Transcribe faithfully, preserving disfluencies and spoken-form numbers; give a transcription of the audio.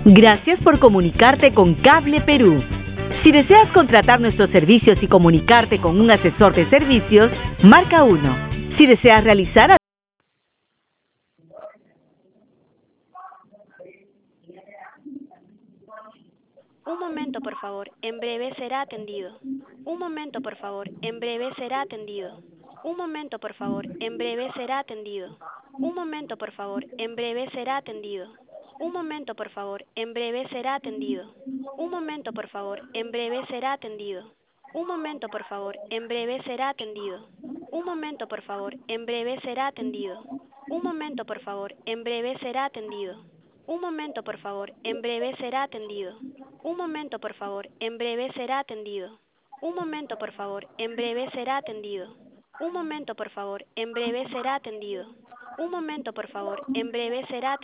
Gracias por comunicarte con Cable Perú. Si deseas contratar nuestros servicios y comunicarte con un asesor de servicios, marca uno. Si deseas realizar... Un momento, por favor. En breve será atendido. Un momento, por favor. En breve será atendido. Un momento, por favor. En breve será atendido. Un momento, por favor. En breve será atendido. Un momento, por favor. En breve será atendido. Un momento, por favor. En breve será atendido. Un momento, por favor. En breve será atendido. Un momento, por favor. En breve será atendido. Un momento, por favor. En breve será atendido. Un momento, por favor. En breve será atendido. Un momento, por favor. En breve será atendido. Un momento, por favor. En breve será atendido. Un momento, por favor. En breve será atendido. Un momento, por favor. En breve será atendido.